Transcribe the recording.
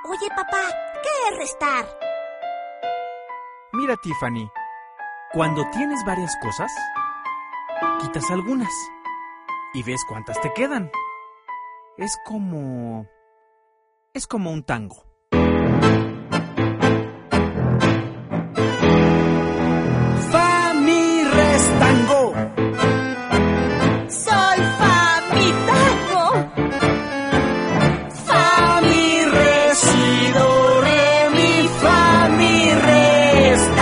Oye, papá, ¿qué es restar? Mira, Tiffany, cuando tienes varias cosas, quitas algunas y ves cuántas te quedan. Es como un tango.